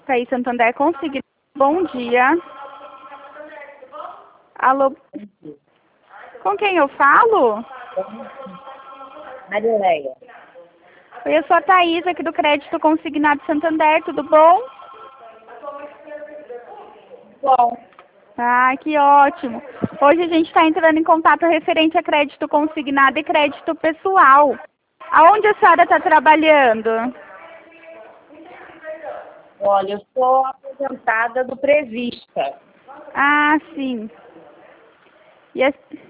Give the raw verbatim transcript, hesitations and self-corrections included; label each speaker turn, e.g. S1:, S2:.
S1: Itaí Santander Consignado. Bom dia. Alô? Com quem eu falo?
S2: Marileia.
S1: Oi, eu sou a Thaís, aqui do Crédito Consignado Santander, tudo bom?
S2: Bom,
S1: Ah, que ótimo. Hoje a gente está entrando em contato referente a crédito consignado e crédito pessoal. Aonde a senhora está trabalhando?
S2: olha, eu sou aposentada do Prevista.
S1: Ah, sim. E a,